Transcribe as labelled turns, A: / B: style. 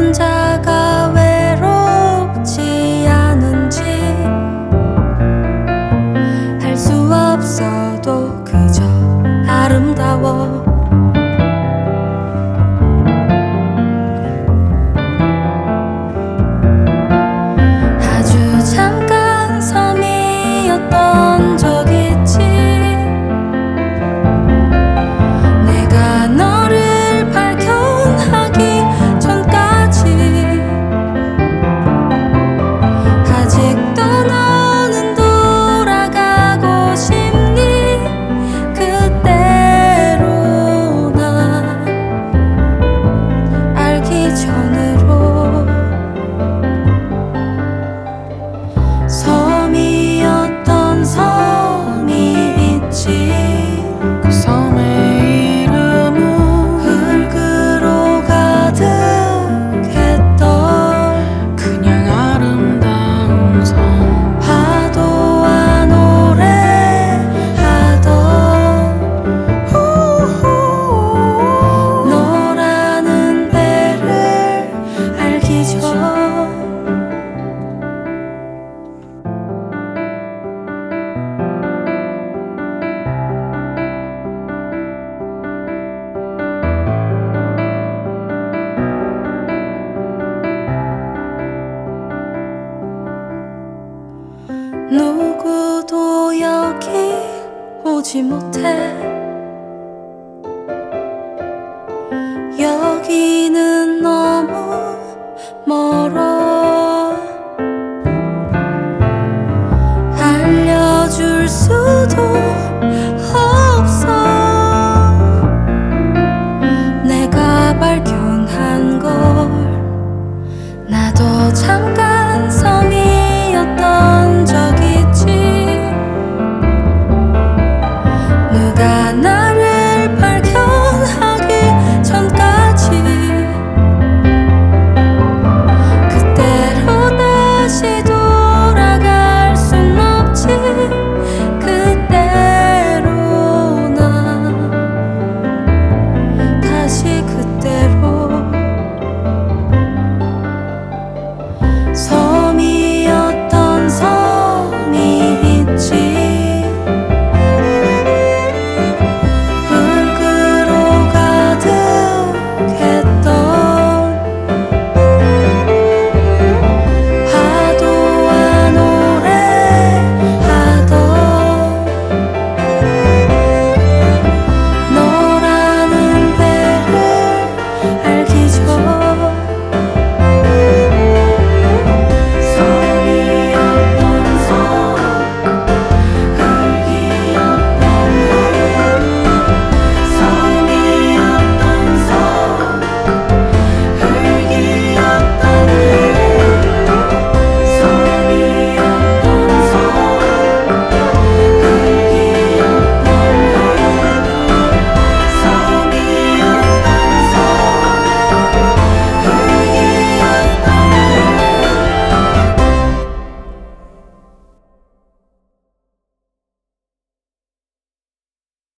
A: 혼자가 외롭지 않은지 알 수 없어도 그저 아름다워. 아주 잠깐 섬이었던 적 있지. 내가 너를 발견하기 전까지. 아직도 너는 돌아가고 싶니? 그때로 나 알기 전으로. 섬이었던 섬이 있지.
B: 그 섬의 이름은
A: 흙으로 가득했던
B: 그냥 아름다운 섬.
A: 파도와 노래하던 너라는 배를 알기 전. 누구도 여기 오지 못해. 여기